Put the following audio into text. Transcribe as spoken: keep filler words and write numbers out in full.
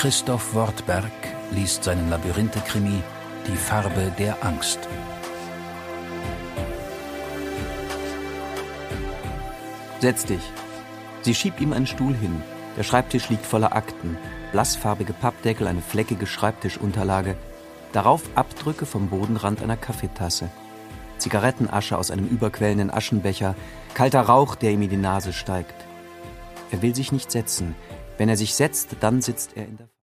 Christoph Wortberg liest seinen Labyrinthe-Krimi »Die Farbe der Angst«. Setz dich. Sie schiebt ihm einen Stuhl hin. Der Schreibtisch liegt voller Akten. Blassfarbige Pappdeckel, eine fleckige Schreibtischunterlage. Darauf Abdrücke vom Bodenrand einer Kaffeetasse. Zigarettenasche aus einem überquellenden Aschenbecher. Kalter Rauch, der ihm in die Nase steigt. Er will sich nicht setzen. Wenn er sich setzt, dann sitzt er in der